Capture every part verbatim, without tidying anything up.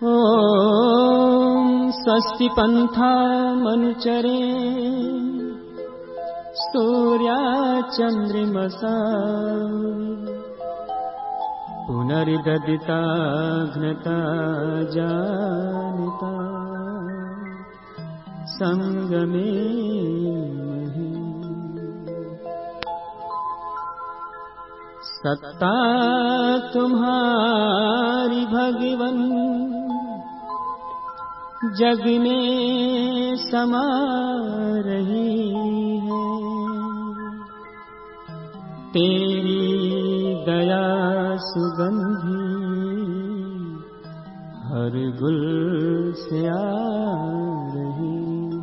ओम स्वस्ति पंथा मनुचरे सूर्या चंद्रमसा पुनर्ददिता घ्नता जानिता संगमे सत्ता तुम्हारी भगवन जग में समा रही है। तेरी दया सुगंधी हर गुल से आ रही।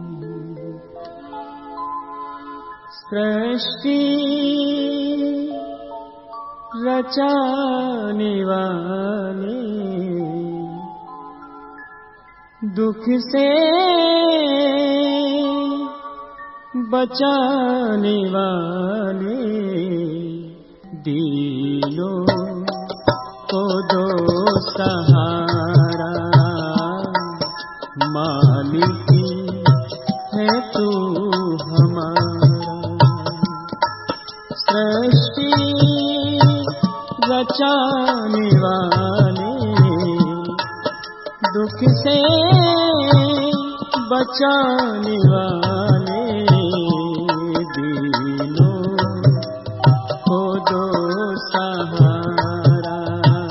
सृष्टि रचाने वाले दुख से बचाने वाले दीनों को दो सहारा। मालिक है तू हमारा। सृष्टि रचाने वाले दुख से बचाने वाले दीनों को दो सहारा।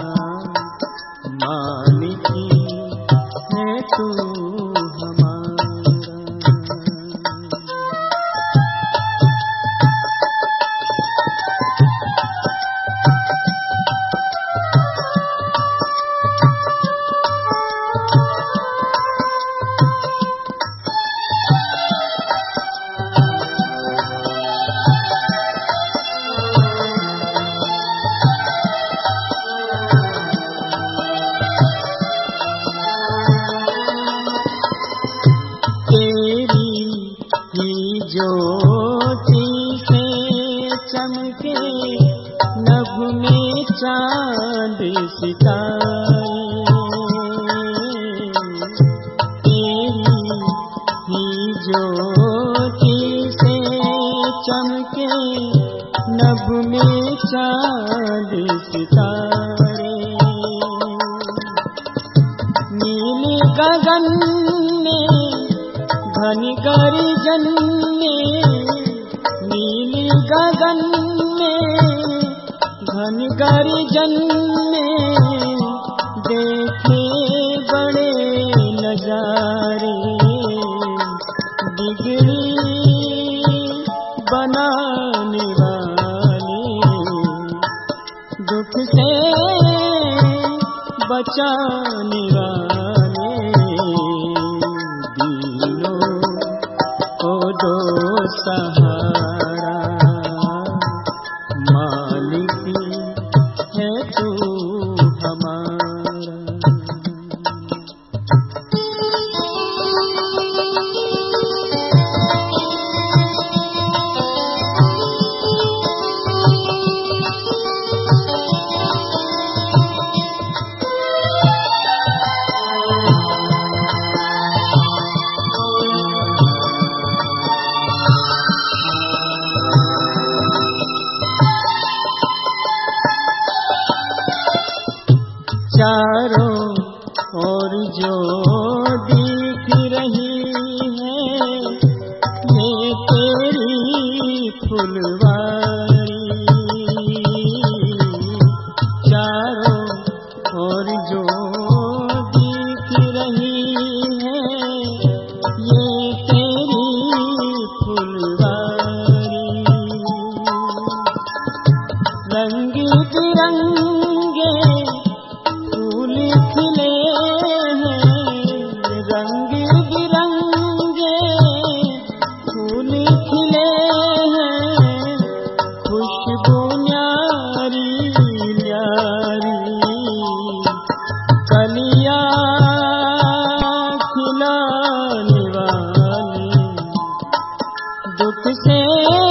मालिक है तू ज्योति से चमके नभ में चांद सितारे। तेरी ही ज्योति से चमके नभ में चांद सितारे। नील गगन में घन गर्जन में, नील गगन में घन गर्जन में देखे बड़े नजारे। बिगड़ी बनाने वाले दुख से बचाने वाले दो सहारा। मालिक है तू हमारा। चारों ओर जो दिख रही है ये तेरी फुलवारी। चारों ओर जो दिख रही है ये तेरी फुलवारी। रंग बिरंगे फूल खिले हैं, रंग बिरंगे फूल खिले हैं। खुशबू न्यारी न्यारी कलियां खिलाने वाले दुख से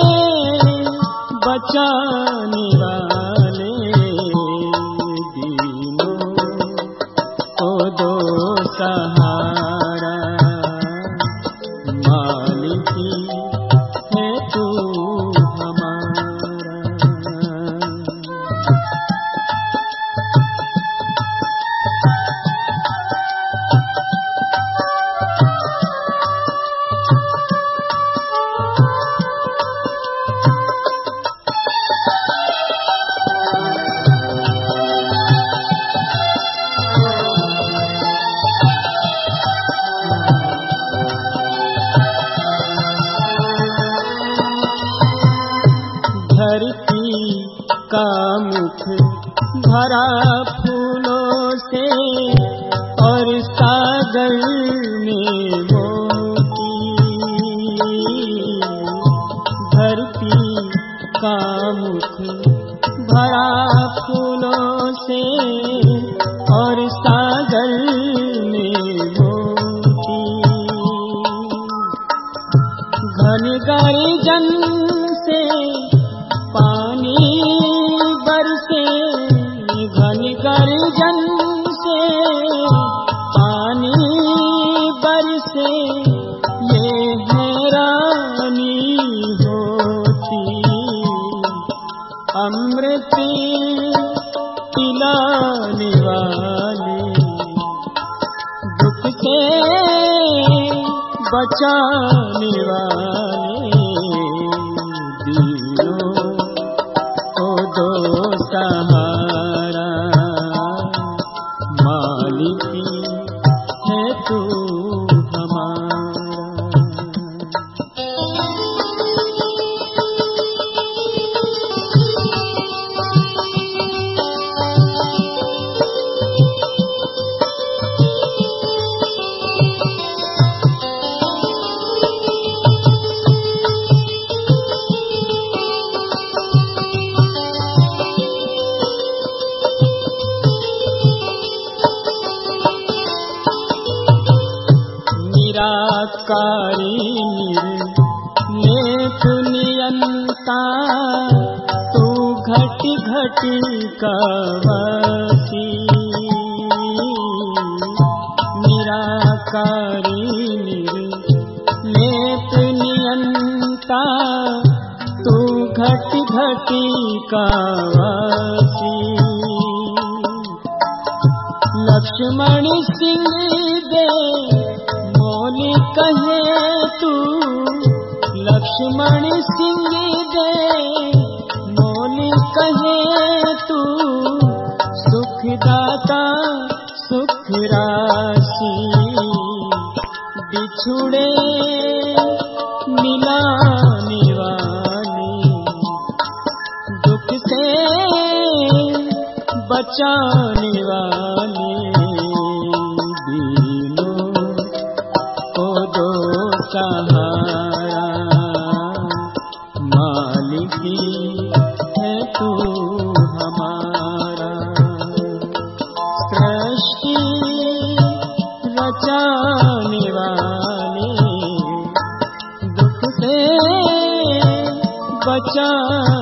बचाने वाले दीनों को दो सहारा, मालिकी है तू हमारा। धरती का मुख भरा फूलों से और सागर में मोती। धरती का मुख भरा फूलों से और सागर में मोती। घन गर्जन से पानी बरसे, घन गर्जन से पानी बरसे, ये हैरानी होती। अमृत पिलाने वाले, दुख से बचाने वाले, दीनों को दो सहारा, मालिकी है तू हमारा। निराकारी निर्लेप नियंता, तू घट घट का वासी। निराकारी निर्लेप नियंता, तू घट घट का वासी। लक्ष्मण सिंह दे मोली कहे तू, लक्ष्मण सिंह दे मोली कहे तू, सुखदाता सुख राशि। बिछुड़े मिलाने वाले, दुख से बचाने वाले, सहारा, मालिकी है तू हमारा। सृष्टि रचाने वाले, दुख से बचा